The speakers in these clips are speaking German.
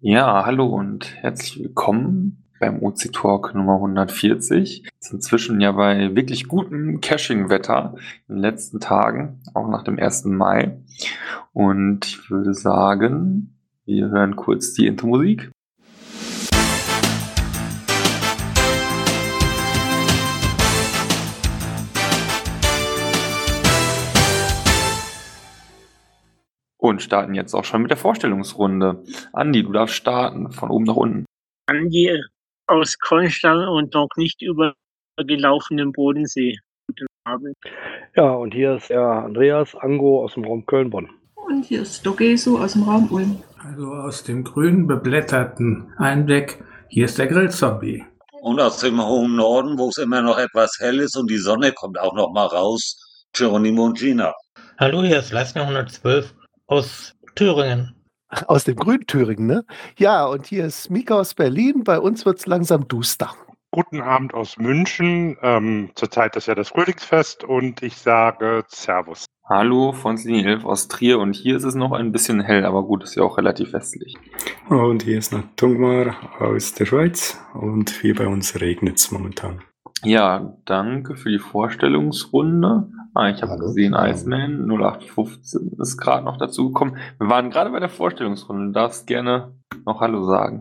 Ja, hallo und herzlich willkommen beim OC Talk Nummer 140. Ist inzwischen ja bei wirklich gutem Caching-Wetter in den letzten Tagen, auch nach dem 1. Mai. Und ich würde sagen, wir hören kurz die Intro-Musik. Und starten jetzt auch schon mit der Vorstellungsrunde. Andi, du darfst starten, von oben nach unten. Andi aus Konstanz und noch nicht übergelaufenem Bodensee. Guten Abend. Ja, und hier ist der Andreas Ango aus dem Raum Köln-Bonn. Und hier ist Dogesu aus dem Raum Ulm. Also aus dem grün beblätterten Einblick, hier ist der Grillzombie. Und aus dem hohen Norden, wo es immer noch etwas hell ist und die Sonne kommt auch noch mal raus, Geronimo und Gina. Hallo, hier ist Leistner 112 aus Thüringen. Aus dem grünen Thüringen, ne? Ja, und hier ist Mika aus Berlin. Bei uns wird es langsam duster. Guten Abend aus München. Zurzeit ist ja das Frühlingsfest und ich sage Servus. Hallo, von Linie 11 aus Trier und hier ist es noch ein bisschen hell, aber gut, ist ja auch relativ westlich. Und hier ist noch Tungmar aus der Schweiz und hier bei uns regnet es momentan. Ja, danke für die Vorstellungsrunde. Ich habe gesehen, Iceman 0815 ist gerade noch dazu gekommen. Wir waren gerade bei der Vorstellungsrunde. Du darfst gerne noch Hallo sagen.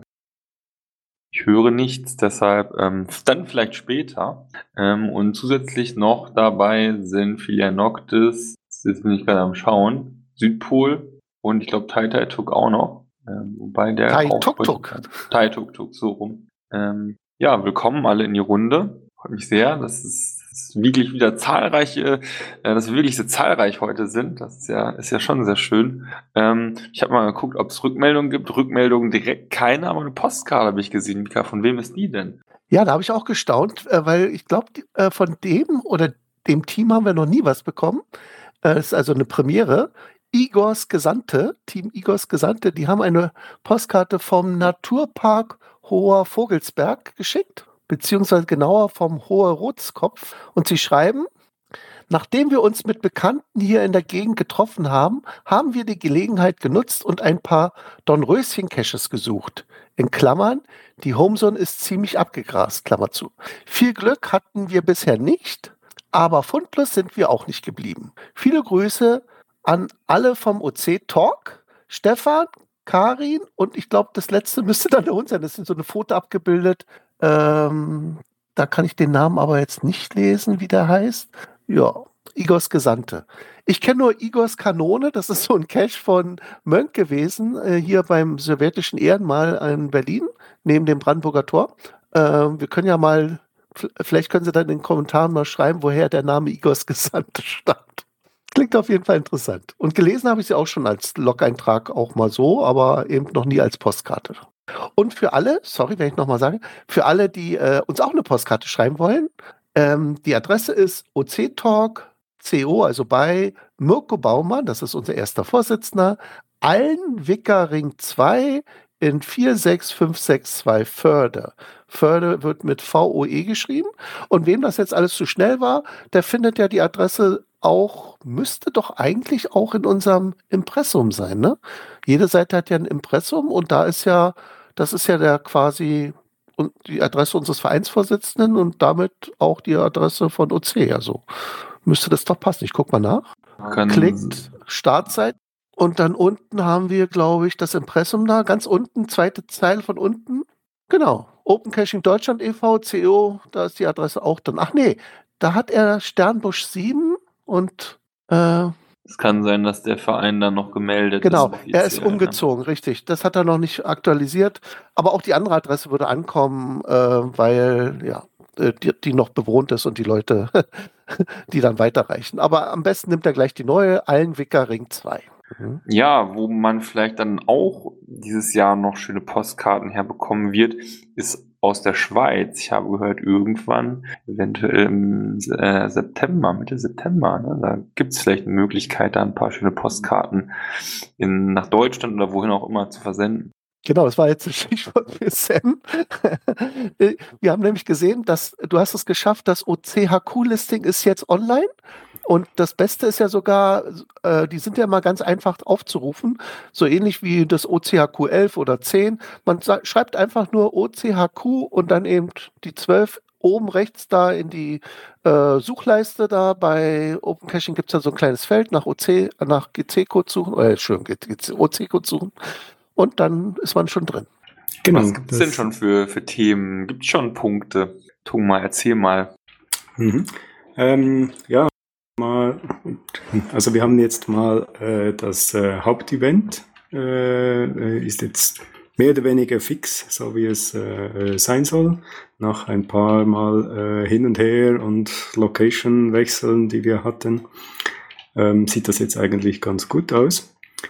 Ich höre nichts, deshalb dann vielleicht später. Und zusätzlich noch dabei sind Filia Noctis, jetzt bin ich gerade am Schauen, Südpol und ich glaube Tai Tai Tuk auch noch. Wobei der Tai Tuk Tuk. Tai Tuk Tuk, so rum. Ja, willkommen alle in die Runde. Freut mich sehr, dass es wirklich wieder zahlreiche, dass wir wirklich so zahlreich heute sind. Das ist ja schon sehr schön. Ich habe mal geguckt, ob es Rückmeldungen gibt. Rückmeldungen direkt keine, aber eine Postkarte habe ich gesehen. Mika, von wem ist die denn? Ja, da habe ich auch gestaunt, weil ich glaube, von dem oder dem Team haben wir noch nie was bekommen. Das ist also eine Premiere. Igors Gesandte, Team Igors Gesandte, die haben eine Postkarte vom Naturpark Hoher Vogelsberg geschickt, beziehungsweise genauer vom Hoher Rotskopf. Und sie schreiben: Nachdem wir uns mit Bekannten hier in der Gegend getroffen haben, haben wir die Gelegenheit genutzt und ein paar Dornröschen-Caches gesucht. In Klammern, die Homezone ist ziemlich abgegrast, Klammer zu. Viel Glück hatten wir bisher nicht, aber fundlos sind wir auch nicht geblieben. Viele Grüße an alle vom OC Talk, Stefan, Karin und ich glaube, das letzte müsste dann der Hund sein. Das ist in so eine Foto abgebildet. Da kann ich den Namen aber jetzt nicht lesen, wie der heißt. Ja, Igors Gesandte. Ich kenne nur Igors Kanone, das ist so ein Cache von Mönk gewesen, hier beim sowjetischen Ehrenmal in Berlin, neben dem Brandenburger Tor. Wir können ja mal, vielleicht können Sie dann in den Kommentaren mal schreiben, woher der Name Igors Gesandte stammt. Klingt auf jeden Fall interessant. Und gelesen habe ich sie auch schon als Log-Eintrag auch mal so, aber eben noch nie als Postkarte. Und für alle, sorry, wenn ich nochmal sage, für alle, die uns auch eine Postkarte schreiben wollen, die Adresse ist octalk.co, also bei Mirko Baumann, das ist unser erster Vorsitzender, Allenwickering 2 in 46562 Förde. Förde wird mit VOE geschrieben. Und wem das jetzt alles zu schnell war, der findet ja die Adresse auch, müsste doch eigentlich auch in unserem Impressum sein, ne? Jede Seite hat ja ein Impressum und das ist ja der quasi die Adresse unseres Vereinsvorsitzenden und damit auch die Adresse von OC. Also müsste das doch passen. Ich gucke mal nach. Klickt Startseite und dann unten haben wir, glaube ich, das Impressum da. Ganz unten, zweite Zeile von unten. Genau. Open Caching Deutschland e.V., CO, da ist die Adresse auch drin. Ach nee, da hat er Sternbusch 7 und es kann sein, dass der Verein dann noch gemeldet ist. Genau, er ist umgezogen, richtig. Das hat er noch nicht aktualisiert. Aber auch die andere Adresse würde ankommen, weil ja die noch bewohnt ist und die Leute, die dann weiterreichen. Aber am besten nimmt er gleich die neue, Allenwickering 2. Ja, wo man vielleicht dann auch dieses Jahr noch schöne Postkarten herbekommen wird, ist aus der Schweiz. Ich habe gehört, irgendwann, eventuell im September, Mitte September, ne, da gibt es vielleicht eine Möglichkeit, da ein paar schöne Postkarten nach Deutschland oder wohin auch immer zu versenden. Genau, das war jetzt das Stichwort für Sam. Wir haben nämlich gesehen, dass du hast es geschafft, das OCHQ-Listing ist jetzt online. Und das Beste ist ja sogar, die sind ja mal ganz einfach aufzurufen, so ähnlich wie das OCHQ 11 oder 10. Man schreibt einfach nur OCHQ und dann eben die 12 oben rechts da in die Suchleiste da. Bei Open Caching gibt es ja so ein kleines Feld nach GC-Code suchen, OC-Code suchen. Und dann ist man schon drin. Genau. Was gibt es denn schon für Themen? Gibt es schon Punkte? Tungmar, erzähl mal. Ja, also wir haben jetzt mal das Hauptevent ist jetzt mehr oder weniger fix, so wie es sein soll. Nach ein paar Mal hin und her und Location-Wechseln, die wir hatten, sieht das jetzt eigentlich ganz gut aus.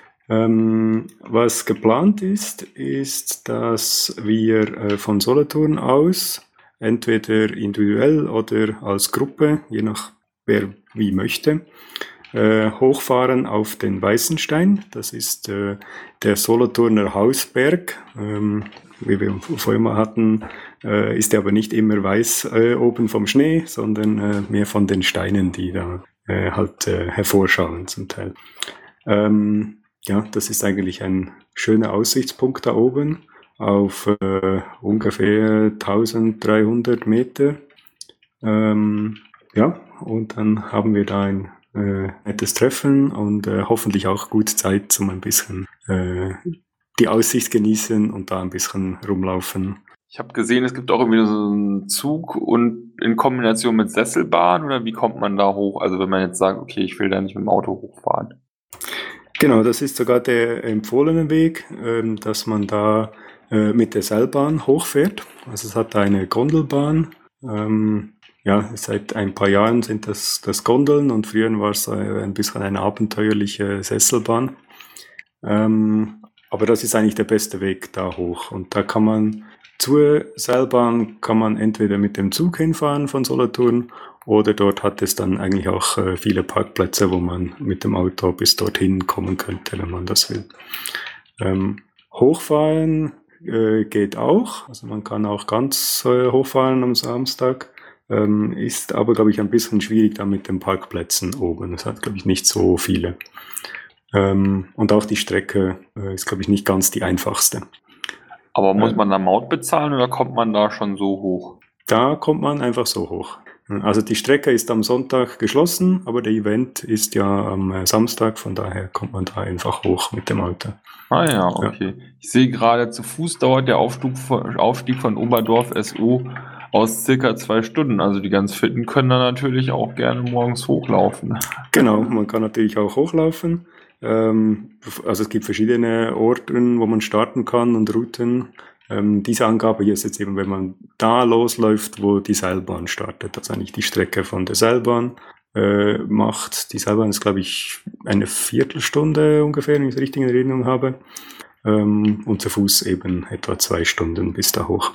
Was geplant ist, dass wir von Solothurn aus entweder individuell oder als Gruppe, je nach wer wie möchte, hochfahren auf den Weißenstein. Das ist der Solothurner Hausberg. Wie wir vorher mal hatten, ist der aber nicht immer weiß oben vom Schnee, sondern mehr von den Steinen, die da hervorschauen zum Teil. Ja, das ist eigentlich ein schöner Aussichtspunkt da oben auf ungefähr 1300 Meter. Ja, und dann haben wir da ein nettes Treffen und hoffentlich auch gut Zeit zum ein bisschen die Aussicht genießen und da ein bisschen rumlaufen. Ich habe gesehen, es gibt auch irgendwie so einen Zug und in Kombination mit Sesselbahn, oder wie kommt man da hoch? Also wenn man jetzt sagt, okay, ich will da nicht mit dem Auto hochfahren. Genau, das ist sogar der empfohlene Weg, dass man da mit der Seilbahn hochfährt. Also es hat eine Gondelbahn. Ja, seit ein paar Jahren sind das Gondeln und früher war es ein bisschen eine abenteuerliche Sesselbahn. Aber das ist eigentlich der beste Weg da hoch. Und da kann man zur Seilbahn entweder mit dem Zug hinfahren von Solothurn oder dort hat es dann eigentlich auch viele Parkplätze, wo man mit dem Auto bis dorthin kommen könnte, wenn man das will. Hochfahren geht auch, also man kann auch ganz hochfahren am Samstag, ist aber, glaube ich, ein bisschen schwierig da mit den Parkplätzen oben. Es hat, glaube ich, nicht so viele. Und auch die Strecke ist, glaube ich, nicht ganz die einfachste. Aber muss man da Maut bezahlen oder kommt man da schon so hoch? Da kommt man einfach so hoch. Also die Strecke ist am Sonntag geschlossen, aber der Event ist ja am Samstag, von daher kommt man da einfach hoch mit dem Auto. Ah ja, okay. Ja. Ich sehe gerade, zu Fuß dauert der Aufstieg von Oberdorf SU aus circa 2 Stunden. Also die ganz Fitten können da natürlich auch gerne morgens hochlaufen. Genau, man kann natürlich auch hochlaufen. Also es gibt verschiedene Orte, wo man starten kann und Routen. Diese Angabe hier ist jetzt eben, wenn man da losläuft, wo die Seilbahn startet, also eigentlich die Strecke von der Seilbahn macht. Die Seilbahn ist, glaube ich, eine Viertelstunde ungefähr, wenn ich es richtig in Erinnerung habe. Und zu Fuß eben etwa 2 Stunden bis da hoch.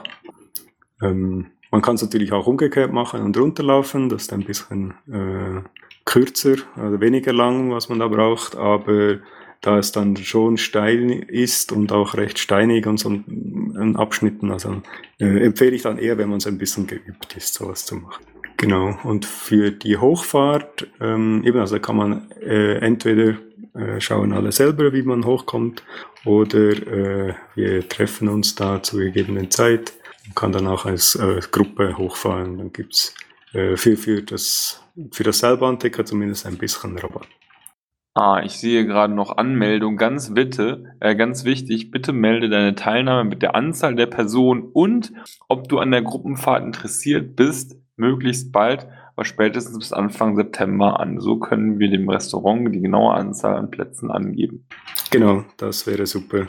Man kann es natürlich auch umgekehrt machen und runterlaufen, das ist ein bisschen kürzer, also weniger lang, was man da braucht, aber da es dann schon steil ist und auch recht steinig und so in Abschnitten, also empfehle ich dann eher, wenn man so ein bisschen geübt ist, sowas zu machen. Genau, und für die Hochfahrt, also kann man entweder schauen alle selber, wie man hochkommt, oder wir treffen uns da zur gegebenen Zeit und kann dann auch als Gruppe hochfahren. Dann gibt's für das Seilbahnticket zumindest ein bisschen Rabatt. Ich sehe gerade noch Anmeldung. Ganz wichtig, bitte melde deine Teilnahme mit der Anzahl der Personen und ob du an der Gruppenfahrt interessiert bist, möglichst bald, aber spätestens bis Anfang September an. So können wir dem Restaurant die genaue Anzahl an Plätzen angeben. Genau, das wäre super.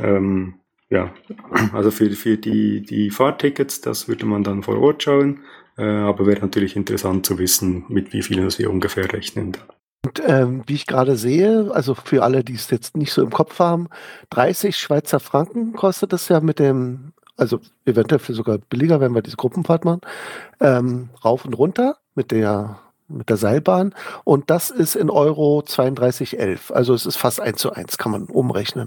Ja, also für die Fahrtickets, das würde man dann vor Ort schauen, aber wäre natürlich interessant zu wissen, mit wie vielen wir ungefähr rechnen. Und wie ich gerade sehe, also für alle, die es jetzt nicht so im Kopf haben, 30 Schweizer Franken kostet es ja mit dem, also eventuell sogar billiger, wenn wir diese Gruppenfahrt machen, rauf und runter mit der Seilbahn. Und das ist in Euro 32,11. Also es ist fast 1:1, kann man umrechnen.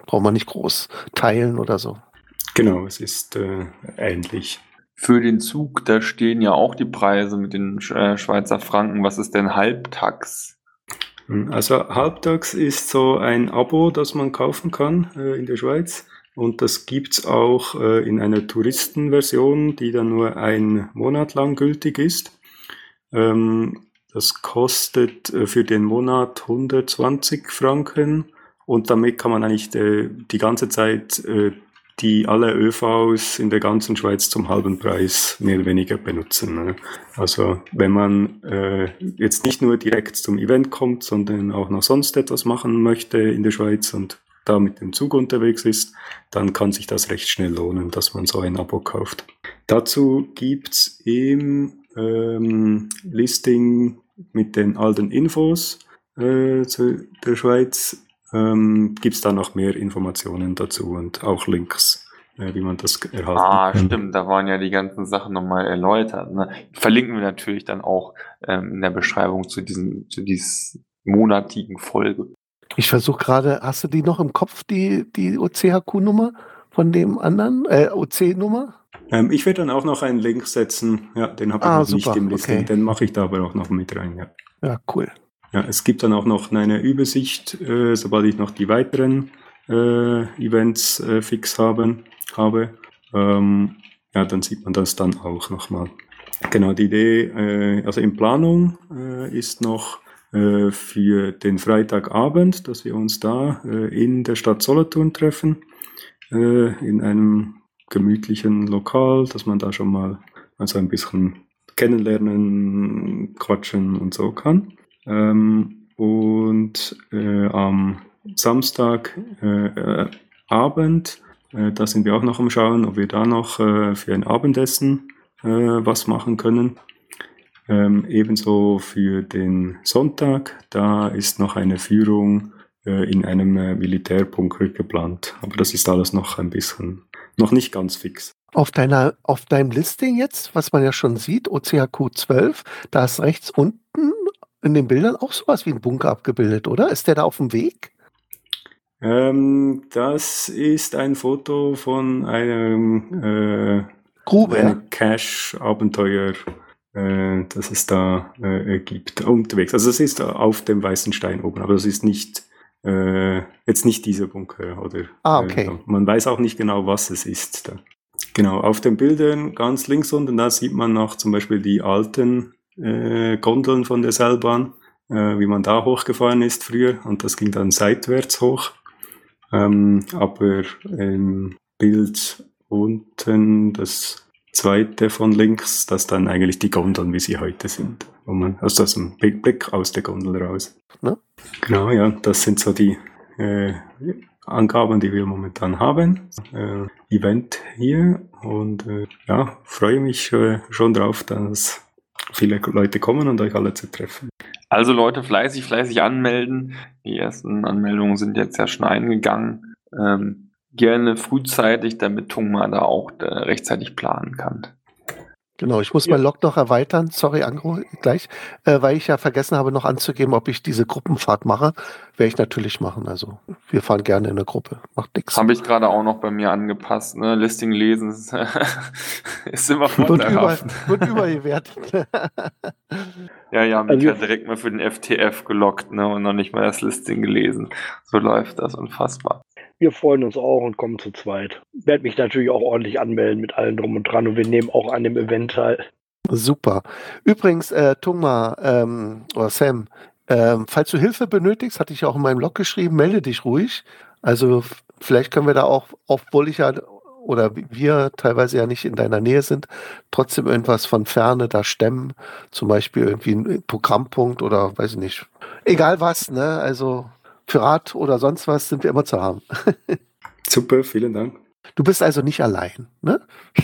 Braucht man nicht groß teilen oder so. Genau, es ist ähnlich. Für den Zug, da stehen ja auch die Preise mit den Schweizer Franken. Was ist denn Halbtags? Also Halbtags ist so ein Abo, das man kaufen kann in der Schweiz. Und das gibt's auch in einer Touristenversion, die dann nur 1 Monat lang gültig ist. Das kostet für den Monat 120 Franken und damit kann man eigentlich die ganze Zeit alle ÖVs in der ganzen Schweiz zum halben Preis mehr oder weniger benutzen. Ne? Also wenn man jetzt nicht nur direkt zum Event kommt, sondern auch noch sonst etwas machen möchte in der Schweiz und da mit dem Zug unterwegs ist, dann kann sich das recht schnell lohnen, dass man so ein Abo kauft. Dazu gibt's im Listing mit den alten Infos zu der Schweiz gibt's da noch mehr Informationen dazu und auch Links, wie man das erhalten kann. Stimmt, da waren ja die ganzen Sachen nochmal erläutert. Ne? Verlinken wir natürlich dann auch in der Beschreibung zu dieser monatigen Folge. Ich versuche gerade, hast du die noch im Kopf, die OCHQ-Nummer von dem anderen, OC-Nummer? Ich werde dann auch noch einen Link setzen. Ja, den habe ich noch super, nicht im Listing. okay. Den mache ich da aber auch noch mit rein. Ja. Ja, cool. Ja, es gibt dann auch noch eine Übersicht, sobald ich noch die weiteren Events fix habe. Ja, dann sieht man das dann auch nochmal. Genau, die Idee, also in Planung ist noch für den Freitagabend, dass wir uns da in der Stadt Solothurn treffen, in einem gemütlichen Lokal, dass man da schon mal also ein bisschen kennenlernen, quatschen und so kann. Und am Samstagabend, da sind wir auch noch am Schauen, ob wir da noch für ein Abendessen was machen können. Ebenso für den Sonntag, da ist noch eine Führung in einem Militärbunker geplant. Aber das ist alles noch ein bisschen, noch nicht ganz fix. Auf deinem Listing jetzt, was man ja schon sieht, OCHQ 12, da ist rechts unten in den Bildern auch sowas wie ein Bunker abgebildet, oder? Ist der da auf dem Weg? Das ist ein Foto von einem Grube, Cache-Abenteuer, das es da gibt, unterwegs. Also es ist auf dem weißen Stein oben, aber das ist nicht jetzt nicht dieser Bunker. Oder, okay. Man weiß auch nicht genau, was es ist. Da. Genau, auf den Bildern ganz links unten, da sieht man noch zum Beispiel die alten Gondeln von der Seilbahn, wie man da hochgefahren ist früher und das ging dann seitwärts hoch. Aber im Bild unten, das zweite von links, das dann eigentlich die Gondeln, wie sie heute sind. Also das ist ein Blick aus der Gondel raus. Ne? Genau, ja, das sind so die Angaben, die wir momentan haben. Event hier und ja, freue mich schon drauf, dass viele Leute kommen und euch alle zu treffen. Also Leute, fleißig anmelden. Die ersten Anmeldungen sind jetzt ja schon eingegangen. Gerne frühzeitig, damit Tungma da auch rechtzeitig planen kann. Genau, ich muss mein Log noch erweitern, sorry, Angro, gleich, weil ich ja vergessen habe, noch anzugeben, ob ich diese Gruppenfahrt mache. Werde ich natürlich machen, also wir fahren gerne in der Gruppe, macht nichts. Habe ich gerade auch noch bei mir angepasst, ne? Listing lesen ist immer vorteilhaft. Wird überbewertet. Ja, mich hat direkt mal für den FTF gelockt, ne? Und noch nicht mal das Listing gelesen. So läuft das, unfassbar. Wir freuen uns auch und kommen zu zweit. Werde mich natürlich auch ordentlich anmelden mit allem drum und dran und wir nehmen auch an dem Event teil. Super. Übrigens, Tungma oder Sam, falls du Hilfe benötigst, hatte ich ja auch in meinem Blog geschrieben, melde dich ruhig. Also vielleicht können wir da auch, obwohl ich ja oder wir teilweise ja nicht in deiner Nähe sind, trotzdem irgendwas von Ferne da stemmen. Zum Beispiel irgendwie ein Programmpunkt oder weiß ich nicht. Egal was, ne? Also für Rat oder sonst was sind wir immer zu haben. Super, vielen Dank. Du bist also nicht allein, ne?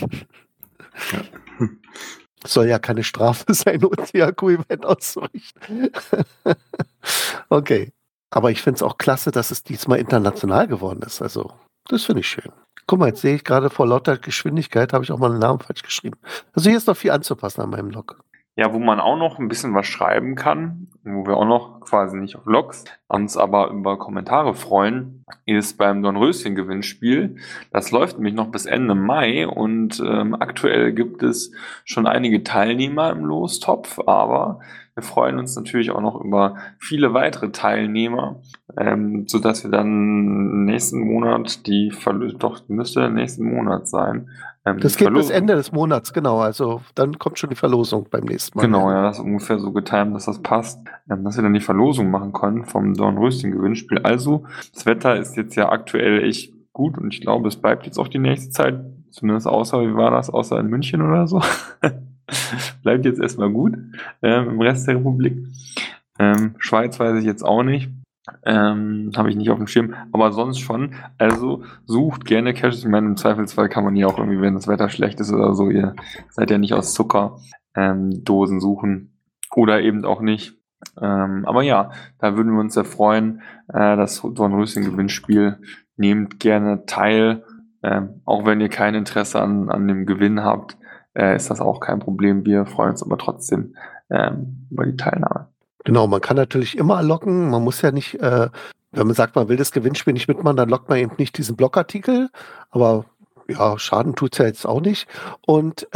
Ja. Soll ja keine Strafe sein, OCHQ-Event auszurichten. Okay. Aber ich finde es auch klasse, dass es diesmal international geworden ist. Also, das finde ich schön. Guck mal, jetzt sehe ich gerade vor lauter Geschwindigkeit, habe ich auch mal einen Namen falsch geschrieben. Also hier ist noch viel anzupassen an meinem Log. Ja, wo man auch noch ein bisschen was schreiben kann, wo wir auch noch quasi nicht auf Logs, uns aber über Kommentare freuen, ist beim Dornröschen-Gewinnspiel. Das läuft nämlich noch bis Ende Mai und aktuell gibt es schon einige Teilnehmer im Lostopf, aber wir freuen uns natürlich auch noch über viele weitere Teilnehmer, sodass wir dann nächsten Monat müsste nächsten Monat sein. Das geht bis Ende des Monats, genau. Also dann kommt schon die Verlosung beim nächsten Mal. Genau, ja, das ist ungefähr so getimt, dass das passt, dass wir dann die Verlosung machen können vom Dornröschen-Gewinnspiel. Also, das Wetter ist jetzt ja aktuell echt gut und ich glaube, es bleibt jetzt auch die nächste Zeit, zumindest wie war das, außer in München oder so. Bleibt jetzt erstmal gut im Rest der Republik. Schweiz weiß ich jetzt auch nicht. Habe ich nicht auf dem Schirm, aber sonst schon. Also sucht gerne Caches. Ich meine, im Zweifelsfall kann man ja auch irgendwie, wenn das Wetter schlecht ist oder so, ihr seid ja nicht aus Zucker, Dosen suchen oder eben auch nicht. Aber ja, da würden wir uns sehr freuen. Das Dornröschen-Gewinnspiel, nehmt gerne teil. Auch wenn ihr kein Interesse an dem Gewinn habt, ist das auch kein Problem. Wir freuen uns aber trotzdem über die Teilnahme. Genau, man kann natürlich immer locken. Man muss ja nicht, wenn man sagt, man will das Gewinnspiel nicht mitmachen, dann lockt man eben nicht diesen Blogartikel. Aber ja, Schaden tut es ja jetzt auch nicht. Und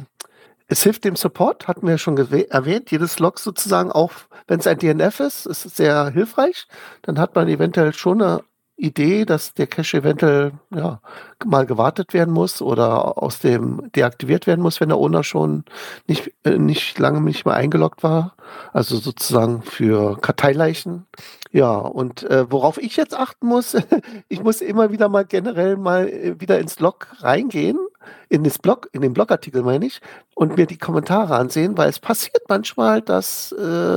es hilft dem Support, hatten wir ja schon erwähnt. Jedes Log sozusagen, auch wenn es ein DNF ist sehr hilfreich. Dann hat man eventuell schon eine Idee, dass der Cache eventuell mal gewartet werden muss oder deaktiviert werden muss, wenn der Owner schon nicht lange nicht mehr eingeloggt war. Also sozusagen für Karteileichen. Ja, und worauf ich jetzt achten muss, ich muss immer wieder mal generell wieder ins Blog reingehen, in den Blogartikel meine ich, und mir die Kommentare ansehen, weil es passiert manchmal, dass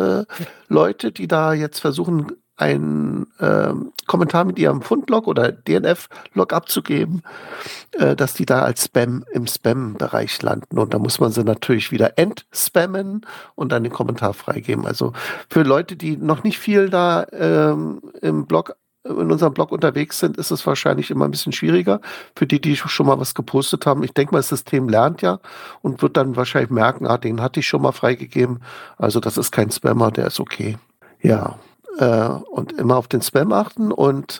Leute, die da jetzt versuchen, einen Kommentar mit ihrem Fundlog oder DNF-Log abzugeben, dass die da als Spam im Spam-Bereich landen. Und da muss man sie natürlich wieder entspammen und dann den Kommentar freigeben. Also für Leute, die noch nicht viel da in unserem Blog unterwegs sind, ist es wahrscheinlich immer ein bisschen schwieriger. Für die schon mal was gepostet haben, ich denke mal, das System lernt ja und wird dann wahrscheinlich merken, den hatte ich schon mal freigegeben. Also das ist kein Spammer, der ist okay. Ja. Und immer auf den Spam achten. Und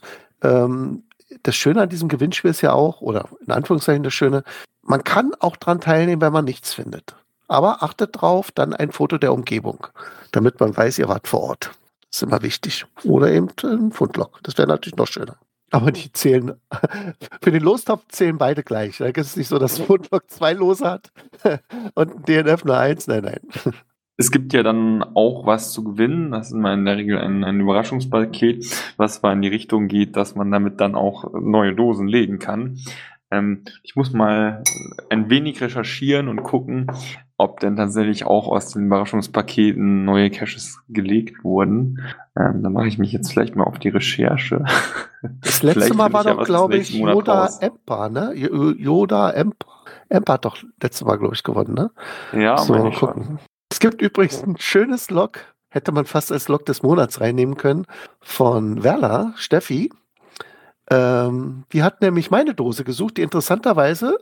das Schöne an diesem Gewinnspiel ist ja auch, oder in Anführungszeichen das Schöne, man kann auch dran teilnehmen, wenn man nichts findet. Aber achtet drauf, dann ein Foto der Umgebung, damit man weiß, ihr wart vor Ort. Das ist immer wichtig. Oder eben ein Fundlog. Das wäre natürlich noch schöner. Aber die zählen, für den Lostopf zählen beide gleich. Da ist es nicht so, dass ein Fundlog 2 Lose hat und ein DNF nur 1. Nein. Es gibt ja dann auch was zu gewinnen. Das ist immer in der Regel ein Überraschungspaket, was zwar in die Richtung geht, dass man damit dann auch neue Dosen legen kann. Ich muss mal ein wenig recherchieren und gucken, ob denn tatsächlich auch aus den Überraschungspaketen neue Caches gelegt wurden. Da mache ich mich jetzt vielleicht mal auf die Recherche. Das letzte Mal war doch, glaube ich, Yoda Empa, ne? Yoda Empa hat doch letztes Mal, glaube ich, gewonnen, ne? Ja, so, mal gucken. Es gibt übrigens ein schönes Log, hätte man fast als Log des Monats reinnehmen können, von Werla, Steffi. Die hat nämlich meine Dose gesucht, die interessanterweise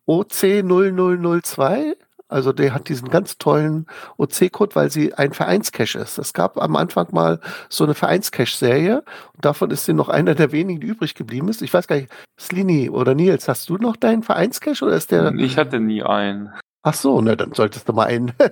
OC0002, also der hat diesen ganz tollen OC-Code, weil sie ein Vereinscache ist. Es gab am Anfang mal so eine Vereinscache-Serie und davon ist sie noch einer der wenigen, die übrig geblieben ist. Ich weiß gar nicht, Slini oder Nils, hast du noch deinen Vereinscache oder ist der... Ich hatte nie einen. Ach so, ne, dann solltest du mal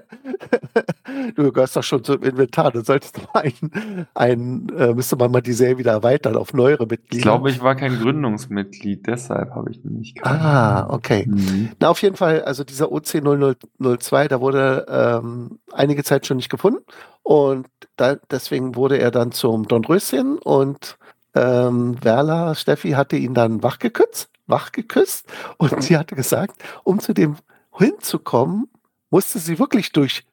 du gehörst doch schon zum Inventar, dann solltest du mal müsste man mal die Serie wieder erweitern auf neuere Mitglieder. Ich glaube, ich war kein Gründungsmitglied, deshalb habe ich nicht gehabt. Ah, okay. Na, auf jeden Fall, also dieser OC0002, da wurde einige Zeit schon nicht gefunden und deswegen wurde er dann zum Dornröschen und Werla, Steffi, hatte ihn dann wach geküsst und sie hatte gesagt, um zu dem hinzukommen, musste sie wirklich durch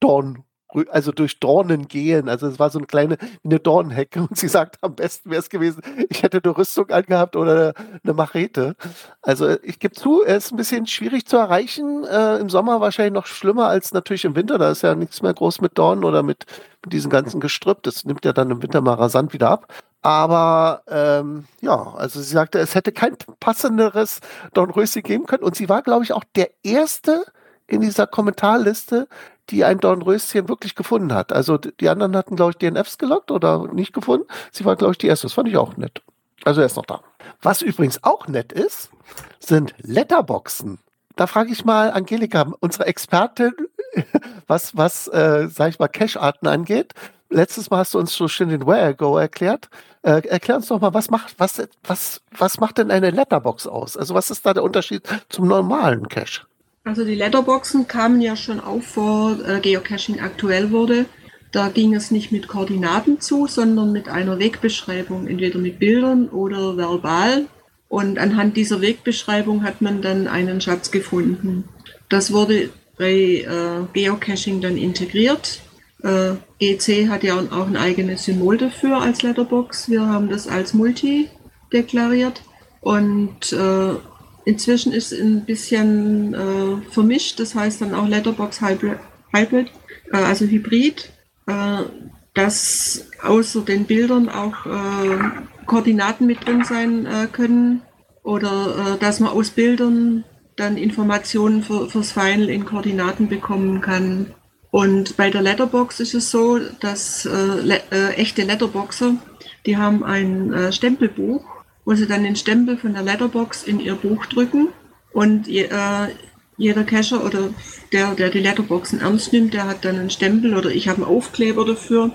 Dornen gehen. Also es war so eine Dornenhecke und sie sagt, am besten wäre es gewesen, ich hätte eine Rüstung angehabt oder eine Machete. Also ich gebe zu, er ist ein bisschen schwierig zu erreichen. Im Sommer wahrscheinlich noch schlimmer als natürlich im Winter. Da ist ja nichts mehr groß mit Dornen oder mit diesem ganzen Gestrüpp. Das nimmt ja dann im Winter mal rasant wieder ab. Aber also sie sagte, es hätte kein passenderes Dornröschen geben können. Und sie war, glaube ich, auch der Erste in dieser Kommentarliste, die ein Dornröschen wirklich gefunden hat. Also die anderen hatten, glaube ich, DNFs gelockt oder nicht gefunden. Sie war, glaube ich, die erste. Das fand ich auch nett. Also er ist noch da. Was übrigens auch nett ist, sind Letterboxen. Da frage ich mal Angelika, unsere Expertin, was sag ich mal, Cache-Arten angeht. Letztes Mal hast du uns so schön den Where I Go erklärt. Erklär uns doch mal, was macht denn eine Letterbox aus? Also was ist da der Unterschied zum normalen Cache? Also die Letterboxen kamen ja schon auf, vor Geocaching aktuell wurde. Da ging es nicht mit Koordinaten zu, sondern mit einer Wegbeschreibung, entweder mit Bildern oder verbal. Und anhand dieser Wegbeschreibung hat man dann einen Schatz gefunden. Das wurde bei Geocaching dann integriert. GC hat ja auch ein eigenes Symbol dafür als Letterbox. Wir haben das als Multi deklariert. Und inzwischen ist es ein bisschen vermischt. Das heißt dann auch Letterbox Hybrid, also Hybrid. Dass außer den Bildern auch Koordinaten mit drin sein können oder dass man aus Bildern dann Informationen fürs Final in Koordinaten bekommen kann. Und bei der Letterbox ist es so, dass echte Letterboxer, die haben ein Stempelbuch, wo sie dann den Stempel von der Letterbox in ihr Buch drücken und jeder Cacher oder der die Letterboxen ernst nimmt, der hat dann einen Stempel oder ich habe einen Aufkleber dafür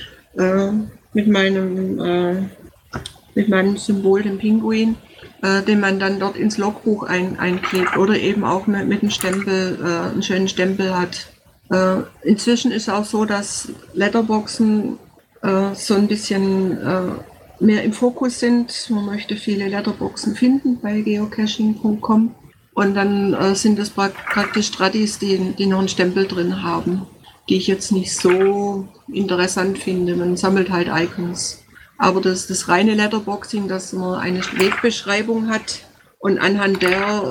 mit meinem Symbol, dem Pinguin, den man dann dort ins Logbuch einklebt oder eben auch mit einem Stempel, einen schönen Stempel hat. Inzwischen ist auch so, dass Letterboxen so ein bisschen mehr im Fokus sind. Man möchte viele Letterboxen finden bei geocaching.com. Und dann sind es praktisch Strattis, die noch einen Stempel drin haben, die ich jetzt nicht so interessant finde. Man sammelt halt Icons. Aber das reine Letterboxing, dass man eine Wegbeschreibung hat und anhand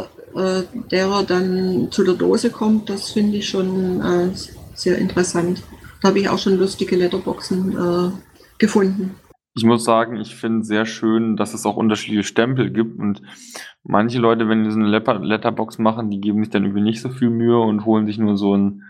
derer dann zu der Dose kommt, das finde ich schon sehr interessant. Da habe ich auch schon lustige Letterboxen gefunden. Ich muss sagen, ich finde sehr schön, dass es auch unterschiedliche Stempel gibt und manche Leute, wenn die so eine Letterbox machen, die geben sich dann irgendwie nicht so viel Mühe und holen sich nur so ein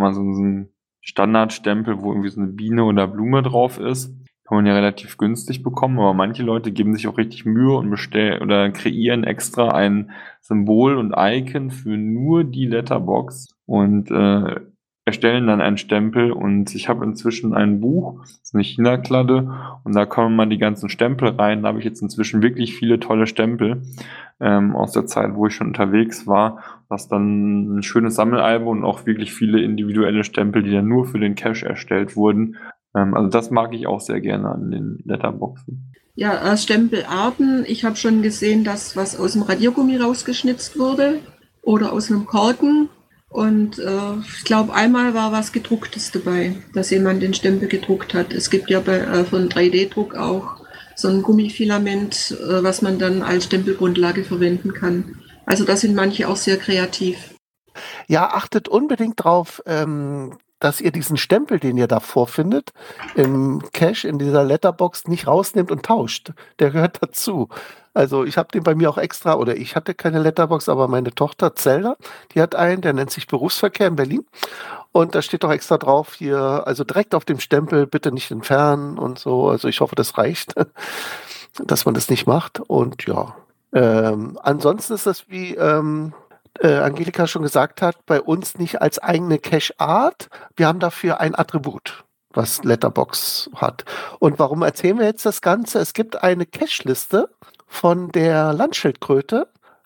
Standardstempel, wo irgendwie so eine Biene oder Blume drauf ist. Kann man ja relativ günstig bekommen, aber manche Leute geben sich auch richtig Mühe und bestellen oder kreieren extra ein Symbol und Icon für nur die Letterbox und erstellen dann einen Stempel und ich habe inzwischen ein Buch, das ist eine China-Kladde und da kommen mal die ganzen Stempel rein. Da habe ich jetzt inzwischen wirklich viele tolle Stempel aus der Zeit, wo ich schon unterwegs war. Das ist dann ein schönes Sammelalbum und auch wirklich viele individuelle Stempel, die dann nur für den Cache erstellt wurden. Also das mag ich auch sehr gerne an den Letterboxen. Ja, Stempelarten. Ich habe schon gesehen, dass was aus dem Radiergummi rausgeschnitzt wurde oder aus einem Korken. Und ich glaube, einmal war was Gedrucktes dabei, dass jemand den Stempel gedruckt hat. Es gibt ja von 3D-Druck auch so ein Gummifilament, was man dann als Stempelgrundlage verwenden kann. Also da sind manche auch sehr kreativ. Ja, achtet unbedingt drauf, dass ihr diesen Stempel, den ihr da vorfindet, im Cache, in dieser Letterbox nicht rausnehmt und tauscht. Der gehört dazu. Also ich habe den bei mir auch extra, oder ich hatte keine Letterbox, aber meine Tochter Zelda, die hat einen, der nennt sich Berufsverkehr in Berlin. Und da steht doch extra drauf hier, also direkt auf dem Stempel, bitte nicht entfernen und so. Also ich hoffe, das reicht, dass man das nicht macht. Und ja, ansonsten ist das wie Angelika schon gesagt hat, bei uns nicht als eigene Cache-Art. Wir haben dafür ein Attribut, was Letterbox hat. Und warum erzählen wir jetzt das Ganze? Es gibt eine Cache-Liste von der Landschildkröte,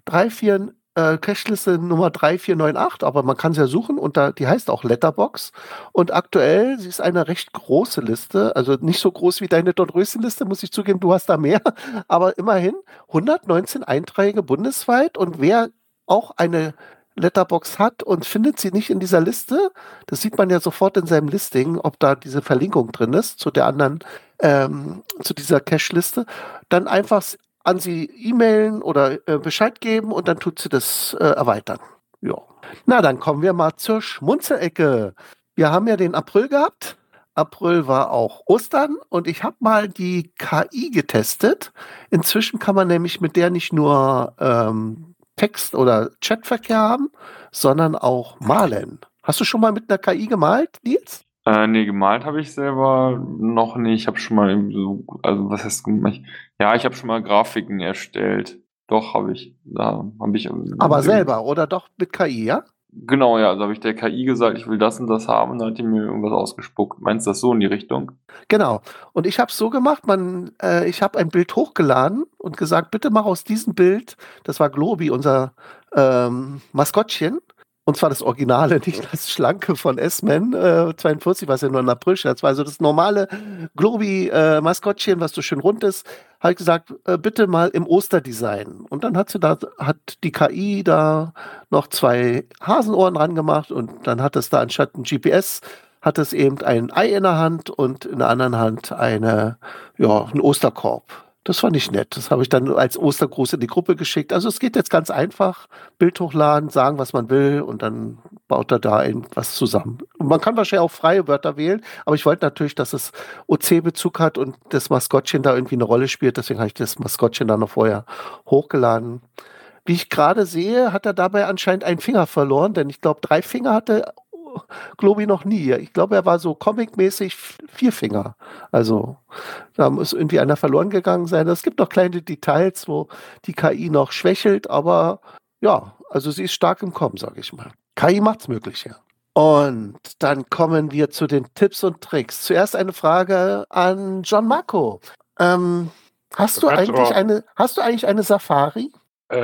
Cache-Liste Nummer 3498, aber man kann sie ja suchen und die heißt auch Letterbox. Und aktuell, sie ist eine recht große Liste, also nicht so groß wie deine Dornröschen-Liste, muss ich zugeben, du hast da mehr, aber immerhin 119 Einträge bundesweit und wer auch eine Letterbox hat und findet sie nicht in dieser Liste, das sieht man ja sofort in seinem Listing, ob da diese Verlinkung drin ist zu der anderen, zu dieser Cache-Liste, dann einfach an sie e-mailen oder Bescheid geben und dann tut sie das erweitern. Ja. Na, dann kommen wir mal zur Schmunzelecke. Wir haben ja den April gehabt. April war auch Ostern und ich habe mal die KI getestet. Inzwischen kann man nämlich mit der nicht nur Text- oder Chatverkehr haben, sondern auch malen. Hast du schon mal mit einer KI gemalt, Nils? Nee, gemalt habe ich selber noch nicht. Ich habe schon mal irgendwie so, also was heißt gemacht? Ja, ich habe schon mal Grafiken erstellt. Doch, habe ich. Da habe ich. Aber selber oder doch mit KI, ja? Genau, ja. Also habe ich der KI gesagt, ich will das und das haben, und dann hat die mir irgendwas ausgespuckt. Meinst du das so in die Richtung? Genau. Und ich habe es so gemacht, ich habe ein Bild hochgeladen und gesagt, bitte mach aus diesem Bild, das war Globi, unser Maskottchen, und zwar das Originale, nicht das Schlanke von S-Man 42, was ja nur ein April-Scherz war. Also das normale Globi-Maskottchen, was so schön rund ist, habe ich gesagt, bitte mal im Osterdesign. Und dann hat die KI da noch 2 Hasenohren dran gemacht und dann hat es da anstatt ein GPS, hat es eben ein Ei in der Hand und in der anderen Hand einen Osterkorb. Das fand ich nett. Das habe ich dann als Ostergruß in die Gruppe geschickt. Also es geht jetzt ganz einfach. Bild hochladen, sagen, was man will und dann baut er da irgendwas zusammen. Und man kann wahrscheinlich auch freie Wörter wählen, aber ich wollte natürlich, dass es OC-Bezug hat und das Maskottchen da irgendwie eine Rolle spielt. Deswegen habe ich das Maskottchen da noch vorher hochgeladen. Wie ich gerade sehe, hat er dabei anscheinend einen Finger verloren, denn ich glaube, 3 Finger hatte Globi noch nie. Ich glaube, er war so comic-mäßig 4 Finger. Also da muss irgendwie einer verloren gegangen sein. Es gibt noch kleine Details, wo die KI noch schwächelt, aber ja, also sie ist stark im Kommen, sage ich mal. KI macht's möglich, ja. Und dann kommen wir zu den Tipps und Tricks. Zuerst eine Frage an John Marco. Hast du eigentlich eine Safari?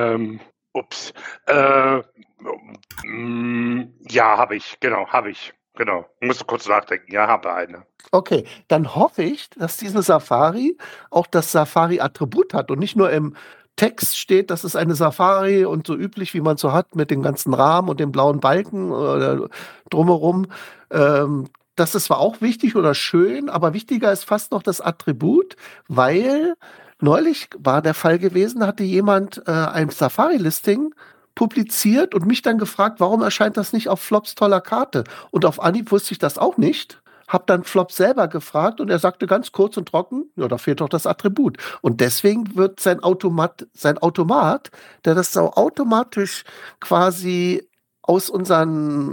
Ja, habe ich. Genau. Musste kurz nachdenken. Ja, habe eine. Okay, dann hoffe ich, dass diese Safari auch das Safari-Attribut hat und nicht nur im Text steht, das ist eine Safari und so üblich, wie man es so hat, mit dem ganzen Rahmen und dem blauen Balken oder drumherum. Das ist zwar auch wichtig oder schön, aber wichtiger ist fast noch das Attribut, weil neulich war der Fall gewesen, da hatte jemand ein Safari-Listing publiziert und mich dann gefragt, warum erscheint das nicht auf Flops toller Karte? Und auf Anhieb wusste ich das auch nicht. Hab dann Flop selber gefragt und er sagte ganz kurz und trocken, ja, da fehlt doch das Attribut. Und deswegen wird sein Automat, der das so automatisch quasi aus unseren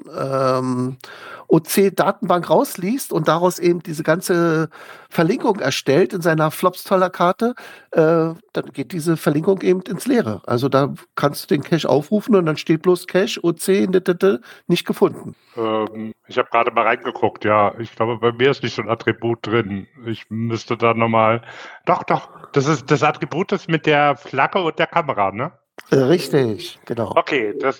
OC-Datenbank rausliest und daraus eben diese ganze Verlinkung erstellt in seiner Flops-Toller-Karte, dann geht diese Verlinkung eben ins Leere. Also da kannst du den Cache aufrufen und dann steht bloß Cache, OC, nicht gefunden. Ich habe gerade mal reingeguckt, ja. Ich glaube, bei mir ist nicht so ein Attribut drin. Ich müsste da nochmal... Doch. Das ist das Attribut, das mit der Flagge und der Kamera, ne? Richtig, genau. Okay, das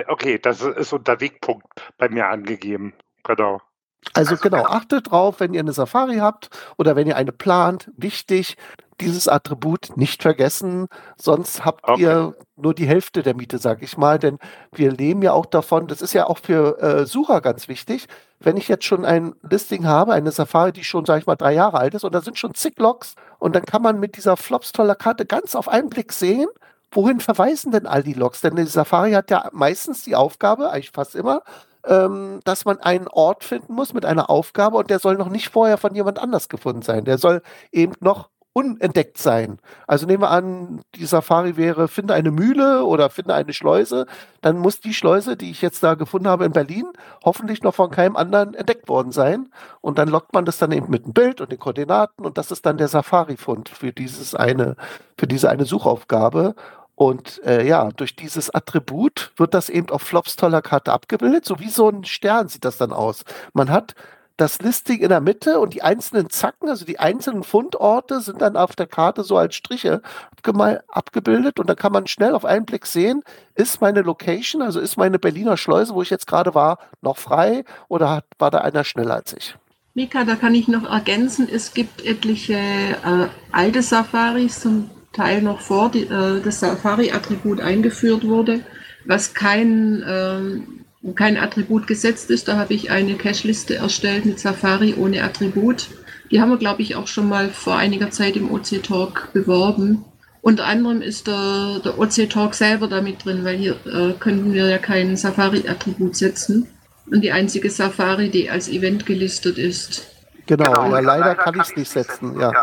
ist unter Wegpunkt bei mir angegeben. Genau. Also genau, achtet drauf, wenn ihr eine Safari habt oder wenn ihr eine plant, wichtig, dieses Attribut nicht vergessen, sonst habt ihr nur die Hälfte der Miete, sag ich mal, denn wir leben ja auch davon, das ist ja auch für Sucher ganz wichtig, wenn ich jetzt schon ein Listing habe, eine Safari, die schon, sag ich mal, 3 Jahre alt ist und da sind schon zig Logs und dann kann man mit dieser Flops-Toller-Karte ganz auf einen Blick sehen, wohin verweisen denn all die Logs? Denn die Safari hat ja meistens die Aufgabe, eigentlich fast immer, dass man einen Ort finden muss mit einer Aufgabe und der soll noch nicht vorher von jemand anders gefunden sein. Der soll eben noch unentdeckt sein. Also nehmen wir an, die Safari wäre, finde eine Mühle oder finde eine Schleuse, dann muss die Schleuse, die ich jetzt da gefunden habe in Berlin, hoffentlich noch von keinem anderen entdeckt worden sein. Und dann lockt man das dann eben mit dem Bild und den Koordinaten und das ist dann der Safari-Fund für diese eine Suchaufgabe. Und durch dieses Attribut wird das eben auf Flops toller Karte abgebildet. So wie so ein Stern sieht das dann aus. Man hat das Listing in der Mitte und die einzelnen Zacken, also die einzelnen Fundorte sind dann auf der Karte so als Striche abgebildet. Und dann kann man schnell auf einen Blick sehen, ist meine Location, also ist meine Berliner Schleuse, wo ich jetzt gerade war, noch frei oder war da einer schneller als ich? Mika, da kann ich noch ergänzen, es gibt etliche alte Safaris, zum Teil noch vor das Safari-Attribut eingeführt wurde, was kein Attribut gesetzt ist. Da habe ich eine Cache-Liste erstellt mit Safari ohne Attribut. Die haben wir, glaube ich, auch schon mal vor einiger Zeit im OC-Talk beworben. Unter anderem ist der OC-Talk selber damit drin, weil hier könnten wir ja kein Safari-Attribut setzen. Und die einzige Safari, die als Event gelistet ist. Genau, ja, leider kann ich es nicht setzen, ja.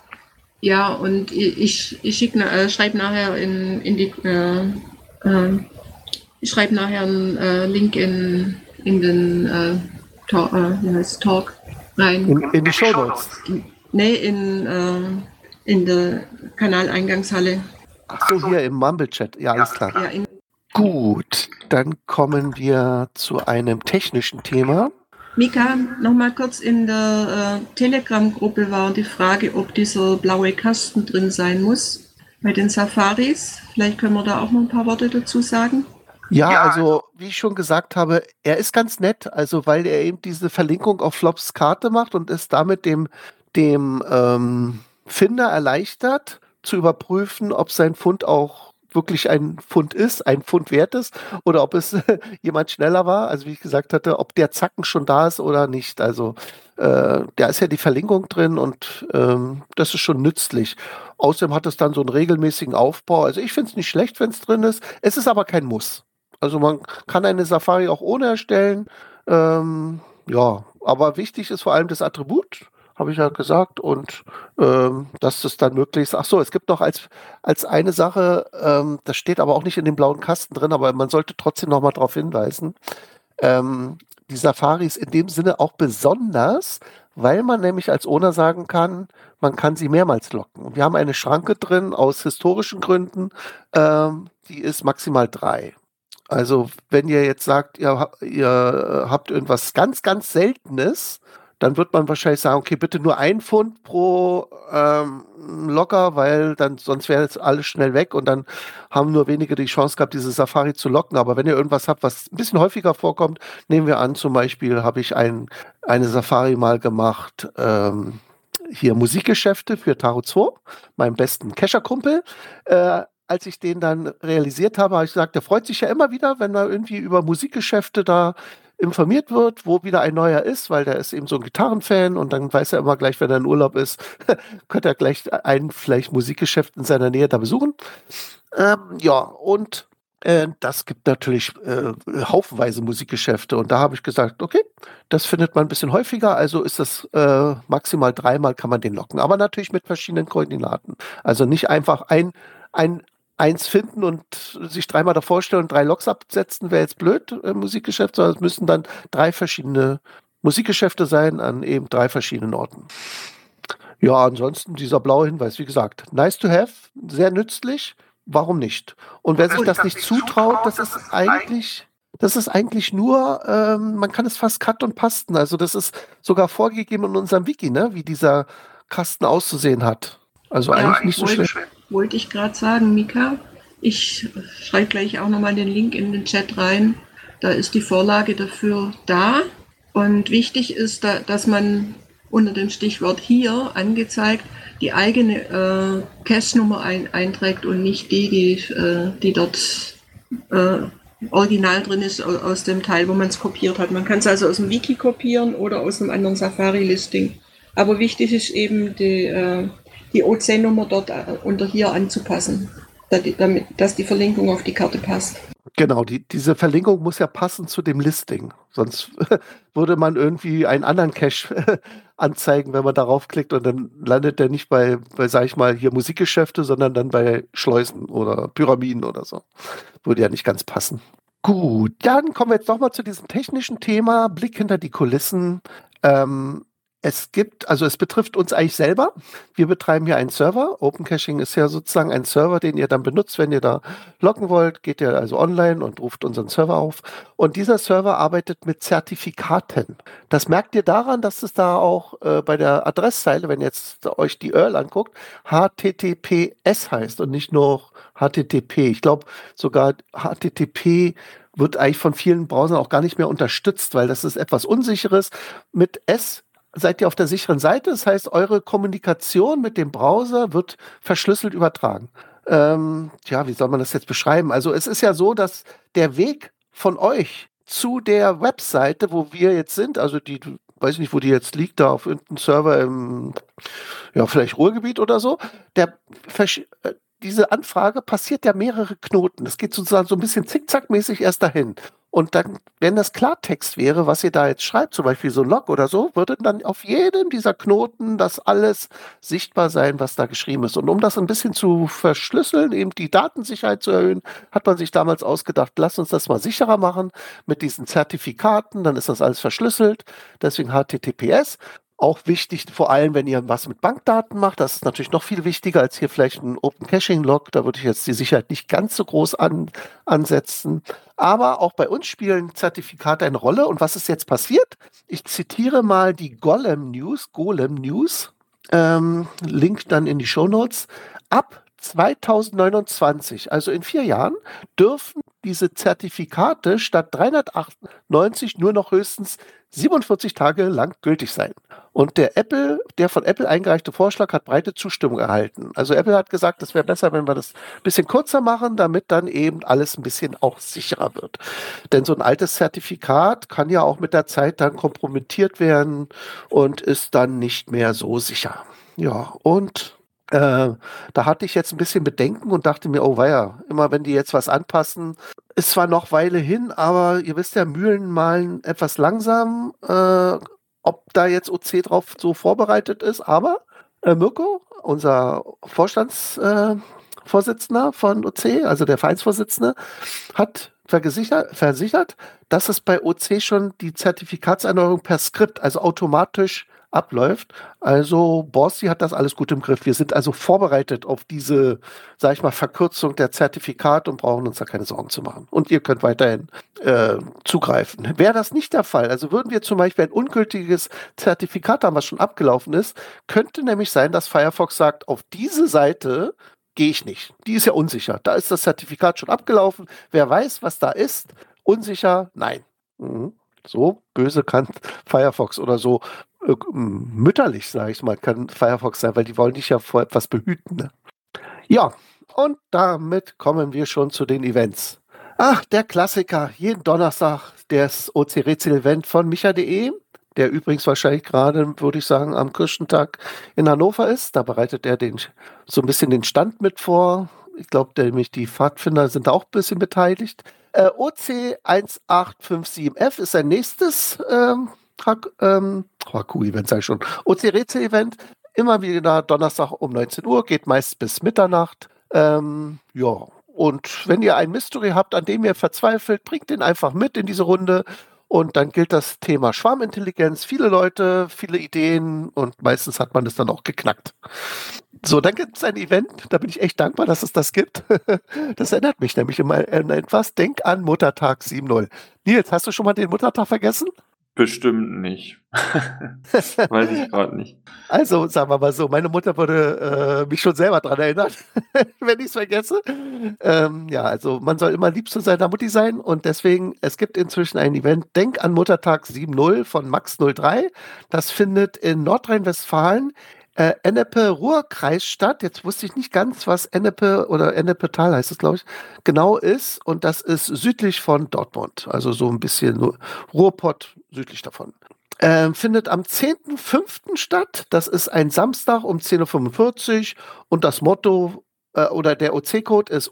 Ja, und ich schreibe nachher ich schreibe nachher einen Link in Talk rein. In die Shownotes. Nee, in der Kanaleingangshalle. Ach so, hier im Mumble-Chat. Ja, alles klar. Ja, Gut, dann kommen wir zu einem technischen Thema. Mika, nochmal kurz, in der Telegram-Gruppe war die Frage, ob dieser blaue Kasten drin sein muss bei den Safaris. Vielleicht können wir da auch noch ein paar Worte dazu sagen. Ja, also wie ich schon gesagt habe, er ist ganz nett, also weil er eben diese Verlinkung auf Flops Karte macht und es damit dem Finder erleichtert, zu überprüfen, ob sein Fund auch wirklich ein Pfund ist, ein Pfund wert ist, oder ob es jemand schneller war. Also wie ich gesagt hatte, ob der Zacken schon da ist oder nicht. Also da ist ja die Verlinkung drin und das ist schon nützlich. Außerdem hat es dann so einen regelmäßigen Aufbau. Also ich finde es nicht schlecht, wenn es drin ist. Es ist aber kein Muss. Also man kann eine Safari auch ohne erstellen. Ja, aber wichtig ist vor allem das Attribut, habe ich ja gesagt, und dass das dann möglichst, ach so, es gibt noch als eine Sache, das steht aber auch nicht in dem blauen Kasten drin, aber man sollte trotzdem noch mal darauf hinweisen, die Safari ist in dem Sinne auch besonders, weil man nämlich als Owner sagen kann, man kann sie mehrmals locken. Und wir haben eine Schranke drin aus historischen Gründen, die ist maximal 3. Also wenn ihr jetzt sagt, ihr habt irgendwas ganz, ganz Seltenes, dann wird man wahrscheinlich sagen, okay, bitte nur 1 Pfund pro Locker, weil dann sonst wäre jetzt alles schnell weg und dann haben nur wenige die Chance gehabt, diese Safari zu locken. Aber wenn ihr irgendwas habt, was ein bisschen häufiger vorkommt, nehmen wir an, zum Beispiel habe ich eine Safari mal gemacht, hier Musikgeschäfte für Tarot 2, meinem besten Kescher-Kumpel. Als ich den dann realisiert habe, habe ich gesagt, der freut sich ja immer wieder, wenn er irgendwie über Musikgeschäfte da informiert wird, wo wieder ein neuer ist, weil der ist eben so ein Gitarrenfan und dann weiß er immer gleich, wenn er in Urlaub ist, könnte er gleich vielleicht Musikgeschäft in seiner Nähe da besuchen. Ja, und das gibt natürlich haufenweise Musikgeschäfte und da habe ich gesagt, okay, das findet man ein bisschen häufiger, also ist das maximal 3-mal kann man den locken, aber natürlich mit verschiedenen Koordinaten. Also nicht einfach eins finden und sich 3-mal davor stellen und 3 Loks absetzen, wäre jetzt blöd im Musikgeschäft, sondern es müssen dann 3 verschiedene Musikgeschäfte sein an eben 3 verschiedenen Orten. Ja, ansonsten dieser blaue Hinweis, wie gesagt, nice to have, sehr nützlich, warum nicht? Und wer sich das nicht zutraut, das ist eigentlich nur, man kann es fast cut und pasten, also das ist sogar vorgegeben in unserem Wiki, ne, wie dieser Kasten auszusehen hat. Also ja, eigentlich nicht so schlecht. Wollte ich gerade sagen, Mika. Ich schreibe gleich auch nochmal den Link in den Chat rein. Da ist die Vorlage dafür da. Und wichtig ist, dass man unter dem Stichwort hier angezeigt die eigene Cache-Nummer einträgt und nicht die dort original drin ist aus dem Teil, wo man es kopiert hat. Man kann es also aus dem Wiki kopieren oder aus einem anderen Safari-Listing. Aber wichtig ist eben die OC-Nummer dort unter hier anzupassen, dass die Verlinkung auf die Karte passt. Genau, diese Verlinkung muss ja passen zu dem Listing. Sonst würde man irgendwie einen anderen Cache anzeigen, wenn man darauf klickt und dann landet der nicht bei sag ich mal, hier Musikgeschäfte, sondern dann bei Schleusen oder Pyramiden oder so. Würde ja nicht ganz passen. Gut, dann kommen wir jetzt nochmal zu diesem technischen Thema, Blick hinter die Kulissen. Es betrifft uns eigentlich selber. Wir betreiben hier einen Server. Open Caching ist ja sozusagen ein Server, den ihr dann benutzt, wenn ihr da loggen wollt. Geht ihr also online und ruft unseren Server auf. Und dieser Server arbeitet mit Zertifikaten. Das merkt ihr daran, dass es da auch bei der Adresszeile, wenn ihr jetzt euch die URL anguckt, HTTPS heißt und nicht nur HTTP. Ich glaube sogar HTTP wird eigentlich von vielen Browsern auch gar nicht mehr unterstützt, weil das ist etwas Unsicheres. Mit S seid ihr auf der sicheren Seite. Das heißt, eure Kommunikation mit dem Browser wird verschlüsselt übertragen. Wie soll man das jetzt beschreiben? Also es ist ja so, dass der Weg von euch zu der Webseite, wo wir jetzt sind, also die, weiß nicht, wo die jetzt liegt, da auf irgendeinem Server im, vielleicht Ruhrgebiet oder so, diese Anfrage passiert ja mehrere Knoten. Es geht sozusagen so ein bisschen zickzackmäßig erst dahin. Und dann, wenn das Klartext wäre, was ihr da jetzt schreibt, zum Beispiel so ein Log oder so, würde dann auf jedem dieser Knoten das alles sichtbar sein, was da geschrieben ist. Und um das ein bisschen zu verschlüsseln, eben die Datensicherheit zu erhöhen, hat man sich damals ausgedacht, lass uns das mal sicherer machen mit diesen Zertifikaten, dann ist das alles verschlüsselt, deswegen HTTPS. Auch wichtig, vor allem, wenn ihr was mit Bankdaten macht, das ist natürlich noch viel wichtiger als hier vielleicht ein Open Caching Log. Da würde ich jetzt die Sicherheit nicht ganz so groß ansetzen. Aber auch bei uns spielen Zertifikate eine Rolle. Und was ist jetzt passiert? Ich zitiere mal die Golem News, Link dann in die Shownotes. Ab 2029, also in 4 Jahren, dürfen diese Zertifikate statt 398 nur noch höchstens 47 Tage lang gültig sein. Und der von Apple eingereichte Vorschlag hat breite Zustimmung erhalten. Also Apple hat gesagt, es wäre besser, wenn wir das ein bisschen kürzer machen, damit dann eben alles ein bisschen auch sicherer wird. Denn so ein altes Zertifikat kann ja auch mit der Zeit dann kompromittiert werden und ist dann nicht mehr so sicher. Ja, und da hatte ich jetzt ein bisschen Bedenken und dachte mir, oh weia, immer wenn die jetzt was anpassen, ist zwar noch Weile hin, aber ihr wisst ja, Mühlen malen etwas langsam, ob da jetzt OC drauf so vorbereitet ist, aber Mirko, unser Vorstandsvorsitzender von OC, also der Vereinsvorsitzende, hat versichert, dass es bei OC schon die Zertifikatserneuerung per Skript, also automatisch abläuft. Also Borsi hat das alles gut im Griff. Wir sind also vorbereitet auf diese, sag ich mal, Verkürzung der Zertifikate und brauchen uns da keine Sorgen zu machen. Und ihr könnt weiterhin zugreifen. Wäre das nicht der Fall, also würden wir zum Beispiel ein ungültiges Zertifikat haben, was schon abgelaufen ist, könnte nämlich sein, dass Firefox sagt, auf diese Seite gehe ich nicht. Die ist ja unsicher. Da ist das Zertifikat schon abgelaufen. Wer weiß, was da ist? Unsicher? Nein. So böse kann Firefox oder so mütterlich, sage ich mal, kann Firefox sein, weil die wollen dich ja vor etwas behüten. Ne? Ja, und damit kommen wir schon zu den Events. Ach, der Klassiker, jeden Donnerstag das OC-Rätsel-Event von micha.de, der übrigens wahrscheinlich gerade, würde ich sagen, am Kirchentag in Hannover ist. Da bereitet er so ein bisschen den Stand mit vor. Ich glaube, nämlich die Pfadfinder sind da auch ein bisschen beteiligt. OC1857F ist sein nächstes HQ-Event, sage ich schon. OC-Rätsel-Event, immer wieder Donnerstag um 19 Uhr, geht meist bis Mitternacht. Ja, und wenn ihr ein Mystery habt, an dem ihr verzweifelt, bringt den einfach mit in diese Runde. Und dann gilt das Thema Schwarmintelligenz. Viele Leute, viele Ideen und meistens hat man es dann auch geknackt. So, dann gibt es ein Event, da bin ich echt dankbar, dass es das gibt. Das erinnert mich nämlich immer an etwas. Denk an Muttertag 7.0. Nils, hast du schon mal den Muttertag vergessen? Bestimmt nicht. Weiß ich gerade nicht. Also, sagen wir mal so, meine Mutter würde mich schon selber daran erinnern, wenn ich es vergesse. Ja, also man soll immer lieb zu seiner Mutti sein und deswegen, es gibt inzwischen ein Event, Denk an Muttertag 7.0 von Max03. Das findet in Nordrhein-Westfalen Ennepe-Ruhr-Kreis statt. Jetzt wusste ich nicht ganz, was Ennepe oder Ennepetal heißt es, glaube ich, genau ist. Und das ist südlich von Dortmund. Also so ein bisschen Ruhrpott südlich davon. Findet am 10.05. statt. Das ist ein Samstag um 10.45 Uhr. Und das Motto oder der OC-Code ist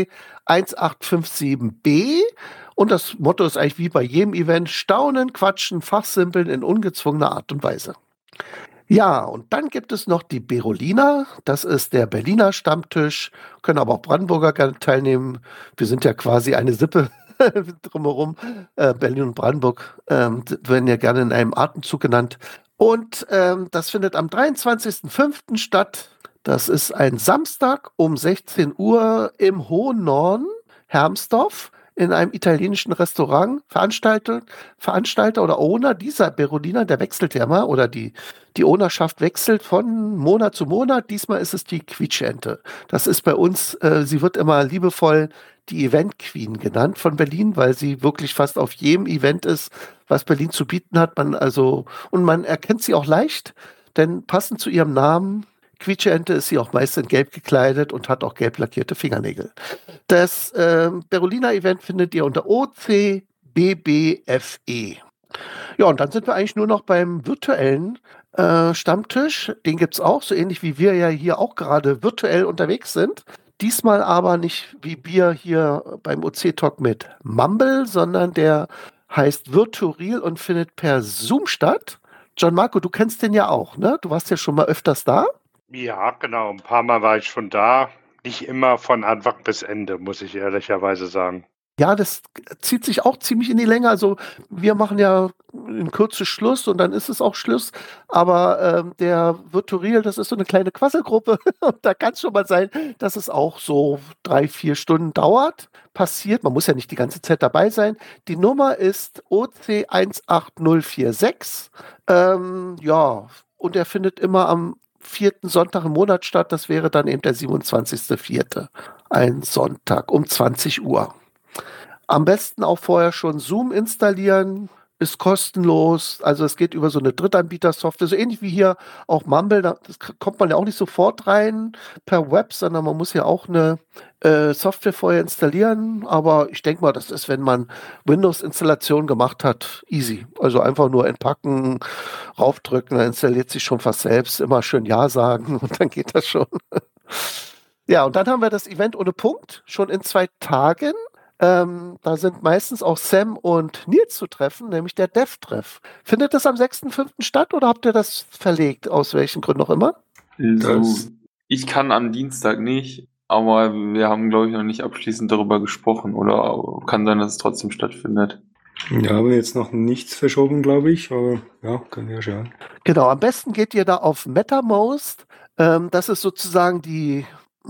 OC1857B. Und das Motto ist eigentlich wie bei jedem Event: Staunen, Quatschen, Fachsimpeln in ungezwungener Art und Weise. Ja, und dann gibt es noch die Berolina. Das ist der Berliner Stammtisch. Können aber auch Brandenburger gerne teilnehmen. Wir sind ja quasi eine Sippe drumherum. Berlin und Brandenburg werden ja gerne in einem Atemzug genannt. Und das findet am 23.05. statt. Das ist ein Samstag um 16 Uhr im hohen Norden, Hermsdorf, in einem italienischen Restaurant. Veranstalter oder Owner dieser Berolina, der wechselt ja mal, oder die Ownerschaft wechselt von Monat zu Monat. Diesmal ist es die Quietschente. Das ist bei uns, sie wird immer liebevoll die Event Queen genannt von Berlin, weil sie wirklich fast auf jedem Event ist, was Berlin zu bieten hat. Man erkennt sie auch leicht, denn passend zu ihrem Namen, Quietschente, ist sie auch meist in Gelb gekleidet und hat auch gelb lackierte Fingernägel. Das Berolina-Event findet ihr unter OCBBFE. Ja, und dann sind wir eigentlich nur noch beim virtuellen Stammtisch. Den gibt es auch, so ähnlich wie wir ja hier auch gerade virtuell unterwegs sind. Diesmal aber nicht wie Bier hier beim OC-Talk mit Mumble, sondern der heißt Virtual und findet per Zoom statt. John Marco, du kennst den ja auch, ne? Du warst ja schon mal öfters da. Ja, genau. Ein paar Mal war ich schon da. Nicht immer von Anfang bis Ende, muss ich ehrlicherweise sagen. Ja, das zieht sich auch ziemlich in die Länge. Also wir machen ja in Kürze Schluss und dann ist es auch Schluss. Aber der Virtual, das ist so eine kleine Quasselgruppe. Und da kann es schon mal sein, dass es auch so 3-4 Stunden dauert. Passiert, man muss ja nicht die ganze Zeit dabei sein. Die Nummer ist OC18046. Ja, und er findet immer am 4. Sonntag im Monat statt. Das wäre dann eben der 27.04. Ein Sonntag um 20 Uhr. Am besten auch vorher schon Zoom installieren, ist kostenlos, also es geht über so eine Drittanbieter-Software, so ähnlich wie hier auch Mumble, da kommt man ja auch nicht sofort rein per Web, sondern man muss ja auch eine Software vorher installieren, aber ich denke mal, das ist, wenn man Windows-Installation gemacht hat, easy. Also einfach nur entpacken, raufdrücken, dann installiert sich schon fast selbst, immer schön Ja sagen und dann geht das schon. Ja, und dann haben wir das Event ohne Punkt, schon in 2 Tagen. Da sind meistens auch Sam und Nils zu treffen, nämlich der Dev-Treff. Findet das am 6.5. statt oder habt ihr das verlegt, aus welchen Gründen auch immer? Also, ich kann am Dienstag nicht, aber wir haben, glaube ich, noch nicht abschließend darüber gesprochen. Oder kann sein, dass es trotzdem stattfindet. Ja, aber jetzt noch nichts verschoben, glaube ich. Aber ja, können wir ja schauen. Genau, am besten geht ihr da auf MetaMost. Das ist sozusagen die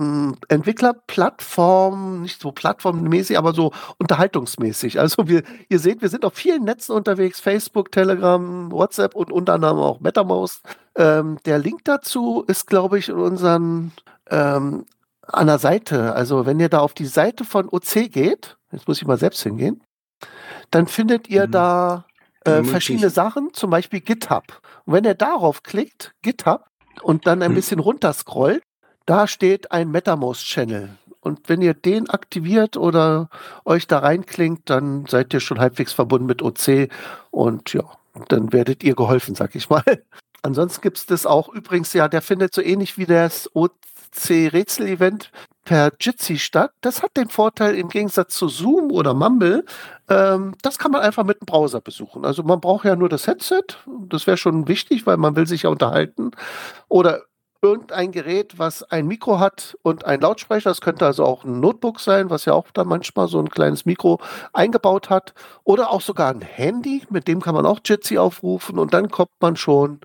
Entwicklerplattform, nicht so plattformmäßig, aber so unterhaltungsmäßig. Also ihr seht, wir sind auf vielen Netzen unterwegs, Facebook, Telegram, WhatsApp und unter anderem auch MetaMost. Der Link dazu ist, glaube ich, in unseren an der Seite. Also wenn ihr da auf die Seite von OC geht, jetzt muss ich mal selbst hingehen, dann findet ihr da verschiedene Sachen, zum Beispiel GitHub. Und wenn ihr darauf klickt, GitHub, und dann ein bisschen runterscrollt, da steht ein MetaMost-Channel. Und wenn ihr den aktiviert oder euch da reinklingt, dann seid ihr schon halbwegs verbunden mit OC und ja, dann werdet ihr geholfen, sag ich mal. Ansonsten gibt es das auch übrigens, ja, der findet so ähnlich wie das OC-Rätsel-Event per Jitsi statt. Das hat den Vorteil im Gegensatz zu Zoom oder Mumble, das kann man einfach mit dem Browser besuchen. Also man braucht ja nur das Headset, das wäre schon wichtig, weil man will sich ja unterhalten. Oder irgendein Gerät, was ein Mikro hat und ein Lautsprecher. Das könnte also auch ein Notebook sein, was ja auch dann manchmal so ein kleines Mikro eingebaut hat. Oder auch sogar ein Handy, mit dem kann man auch Jitsi aufrufen und dann kommt man schon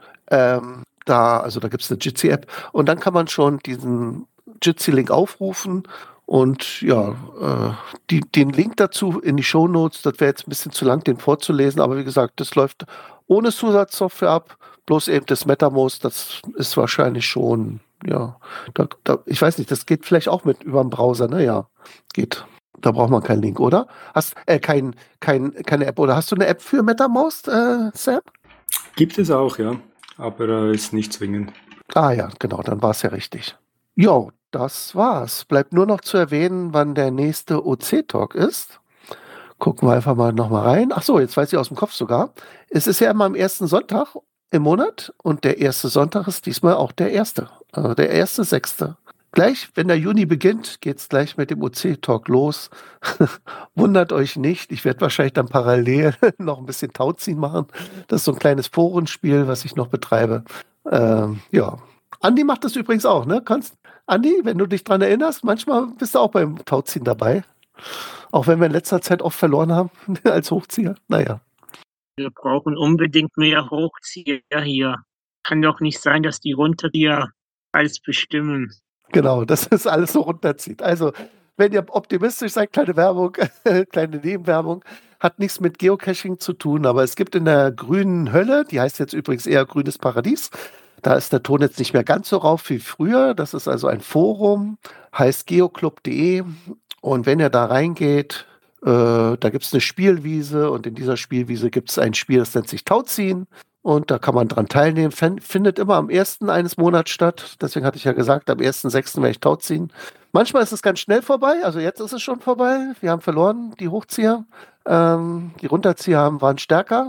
da gibt es eine Jitsi-App und dann kann man schon diesen Jitsi-Link aufrufen und ja, den Link dazu in die Shownotes, das wäre jetzt ein bisschen zu lang, den vorzulesen, aber wie gesagt, das läuft ohne Zusatzsoftware ab. Bloß eben das MetaMost, das ist wahrscheinlich schon, ja, ich weiß nicht, das geht vielleicht auch mit über den Browser, ne? Ja, geht. Da braucht man keinen Link, oder? Keine App, oder hast du eine App für MetaMost, Sam? Gibt es auch, ja, aber ist nicht zwingend. Ah ja, genau, dann war es ja richtig. Jo, das war's. Bleibt nur noch zu erwähnen, wann der nächste OC-Talk ist. Gucken wir einfach mal nochmal rein. Ach so, jetzt weiß ich aus dem Kopf sogar. Es ist ja immer am 1. Sonntag im Monat und der erste Sonntag ist diesmal auch der 1. Der 1.6. Gleich, wenn der Juni beginnt, geht's gleich mit dem OC-Talk los. Wundert euch nicht, ich werde wahrscheinlich dann parallel noch ein bisschen Tauziehen machen. Das ist so ein kleines Forenspiel, was ich noch betreibe. Ja, Andi macht das übrigens auch, ne? Andi, wenn du dich dran erinnerst, manchmal bist du auch beim Tauziehen dabei. Auch wenn wir in letzter Zeit oft verloren haben als Hochzieher. Naja. Wir brauchen unbedingt mehr Hochzieher hier. Kann doch nicht sein, dass die Runterzieher alles bestimmen. Genau, dass es alles so runterzieht. Also, wenn ihr optimistisch seid, kleine Werbung, kleine Nebenwerbung, hat nichts mit Geocaching zu tun, aber es gibt in der grünen Hölle, die heißt jetzt übrigens eher grünes Paradies, da ist der Ton jetzt nicht mehr ganz so rauf wie früher. Das ist also ein Forum, heißt geoclub.de. Und wenn ihr da reingeht, da gibt es eine Spielwiese und in dieser Spielwiese gibt es ein Spiel, das nennt sich Tauziehen. Und da kann man dran teilnehmen. Findet immer am 1. eines Monats statt. Deswegen hatte ich ja gesagt, am 1.6. werde ich Tauziehen. Manchmal ist es ganz schnell vorbei. Also jetzt ist es schon vorbei. Wir haben verloren, die Hochzieher. Die Runterzieher waren stärker.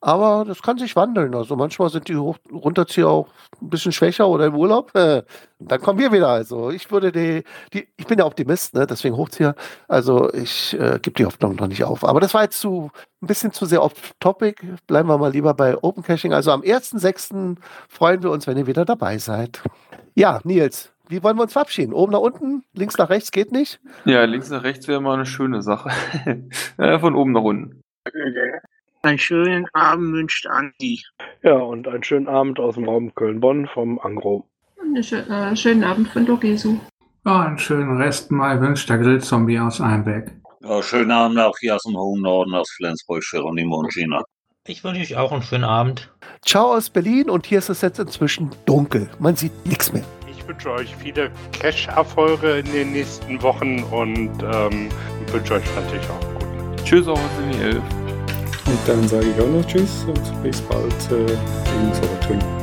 Aber das kann sich wandeln. Also manchmal sind die Runterzieher auch ein bisschen schwächer oder im Urlaub. Dann kommen wir wieder. Also ich würde ich bin ja Optimist, ne? Deswegen Hochzieher. Also ich gebe die Hoffnung noch nicht auf. Aber das war jetzt ein bisschen zu sehr off-topic. Bleiben wir mal lieber bei Open Caching. Also am 1.6. freuen wir uns, wenn ihr wieder dabei seid. Ja, Nils, wie wollen wir uns verabschieden? Oben nach unten, links nach rechts geht nicht? Ja, links nach rechts wäre mal eine schöne Sache. Von oben nach unten. Einen schönen Abend wünscht Andi. Ja, und einen schönen Abend aus dem Raum Köln-Bonn vom Angro. Einen schönen Abend von Dogesu. Ja, einen schönen Rest mal wünscht der Grillzombie aus Einbeck. Ja, schönen Abend auch hier aus dem hohen Norden, aus Flensburg, Geronimo und Gina. Ich wünsche euch auch einen schönen Abend. Ciao aus Berlin und hier ist es jetzt inzwischen dunkel. Man sieht nichts mehr. Ich wünsche euch viele Cash-Erfolge in den nächsten Wochen und wünsche euch natürlich auch gut. Tschüss auch aus den 11. Und dann sage ich auch noch Tschüss und bis bald im Solartwin.